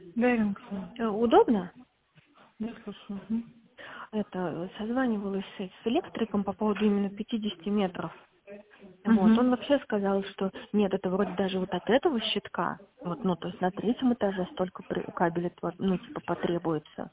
Да, Ирина Николаевна. Удобно? Я слушаю. Мгм. Это, созванивалась с электриком по поводу именно 50 метров. Вот, он Мгм. вообще сказал, что нет, это вроде даже вот от этого щитка, вот, ну, то есть на третьем этаже столько кабеля, ну, типа, потребуется.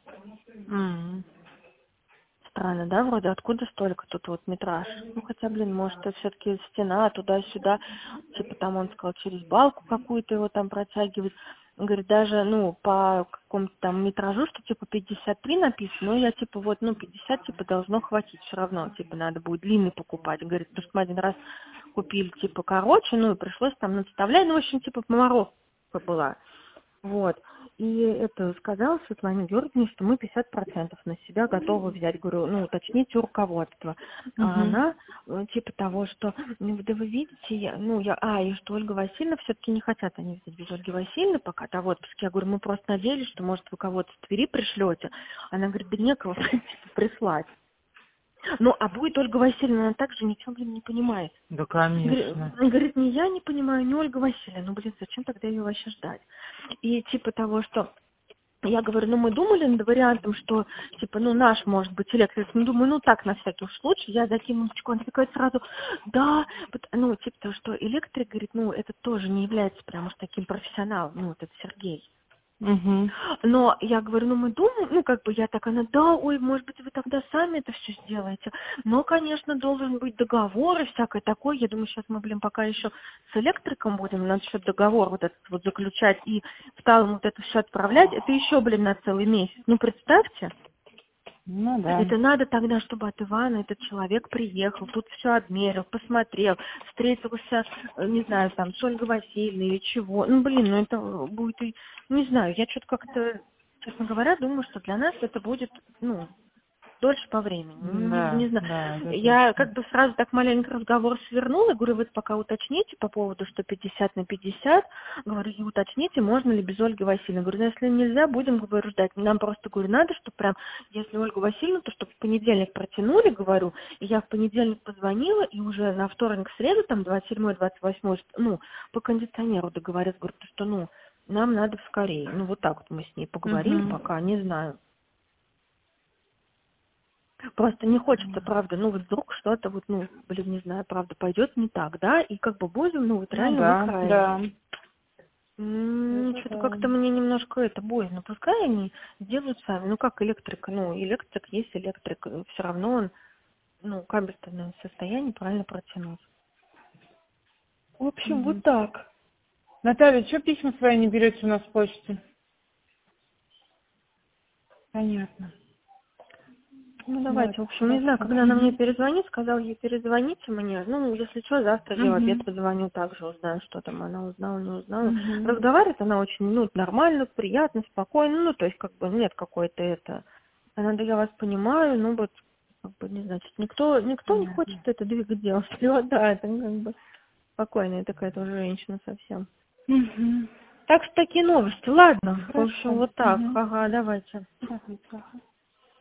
М. Странно, да, вроде откуда столько тут вот метраж? Ну, хотя, блин, может, это все-таки стена туда-сюда, типа, там он сказал, через балку какую-то его там протягивать. Он говорит, даже, ну, по какому-то там метражу, что, типа, 53 написано, ну, я, типа, вот, ну, 50, типа, должно хватить все равно, типа, надо будет длинный покупать. Говорит, потому что мы один раз купили, типа, короче, ну, и пришлось там наставлять, ну, в общем, типа, помаровка была. Вот. И это сказала Светлане Георгиевне, что мы 50% на себя готовы взять. Говорю, ну, уточните у руководства. А Мгм. она, типа того, что, ну, да вы видите, и что Ольга Васильевна все-таки не хотят они взять без Ольги Васильевны пока того отпуске. Я говорю, мы просто надеялись, что, может, вы кого-то с Твери пришлете. Она говорит, да некого, типа, прислать. Ну, а будет Ольга Васильевна, она также ничего, блин, не понимает. Да, конечно. Говорит, не я не понимаю, не Ольга Васильевна. Ну, блин, зачем тогда ее вообще ждать? И типа того, что я говорю, ну мы думали над вариантом, что типа, ну наш может быть электрик, ну думаю, ну так на всякий случай, я закину птичку, она такая сразу, да, ну типа того, что электрик, говорит, ну это тоже не является прям уж таким профессионалом, ну вот это Сергей. Угу. Но я говорю, ну мы думаем, ну как бы я так, она, да, ой, может быть вы тогда сами это все сделаете. Но, конечно, должен быть договор и всякое такое. Я думаю, сейчас мы, блин, пока еще с электриком будем насчет договора вот этот вот заключать и в талом вот это все отправлять. Это еще, блин, на целый месяц. Ну, представьте. Ну да. Это надо тогда, чтобы от Ивана этот человек приехал, тут все обмерил, посмотрел, встретился, не знаю, там, с Ольгой Васильевной или чего. Ну, блин, ну это будет и... Не знаю, я что-то как-то, честно говоря, думаю, что для нас это будет, ну, дольше по времени. Не Да, знаю. да, это Я точно. как бы сразу так маленько разговор свернула. Говорю, вы пока уточните по поводу, что 50 на 50. Говорю, и уточните, можно ли без Ольги Васильевны. Говорю, ну, если нельзя, будем, говорю, ждать. Нам просто, говорю, надо, чтобы прям, если Ольгу Васильевну, то чтобы в понедельник протянули, говорю. И я в понедельник позвонила, и уже на вторник, среду, там, 27-й, 28-й, ну, по кондиционеру договорилась. Говорю, что, ну, нам надо скорее. Ну, вот так вот мы с ней поговорили, Угу. пока, не знаю. Просто не хочется, правда, ну вот вдруг что-то вот, ну, блин, не знаю, правда, пойдет не так, да, и как бы будем, ну вот Ну реально да, выкраивать. да. Это Что-то да. как-то мне немножко это боязно. Пускай они сделают сами. Ну как электрик, ну электрик есть электрик, все равно он, ну, кабельное состояние правильно протянуть. В общем, вот Мгм. так. Наталья, что письма свои не берете у нас в почте? Понятно. Ну, Вот, давайте, в общем, не знаю, хорошо. когда она мне Угу. перезвонит, сказал ей, перезвоните мне. Ну, если что, завтра я в обед Угу. позвоню, также узнаю, что там она узнала, не узнала. Угу. Разговаривает она очень, ну, нормально, приятно, спокойно, ну, то есть, как бы, нет какой-то это... Она, да я вас понимаю, ну, вот, как бы, не знаю, никто не хочет Понятно. это двигать дело вперед, да, это как бы спокойная такая тоже женщина совсем. Угу. Так что такие новости, ладно, в общем, Хорошо. вот так, Угу. ага, давайте. Давайте, ага.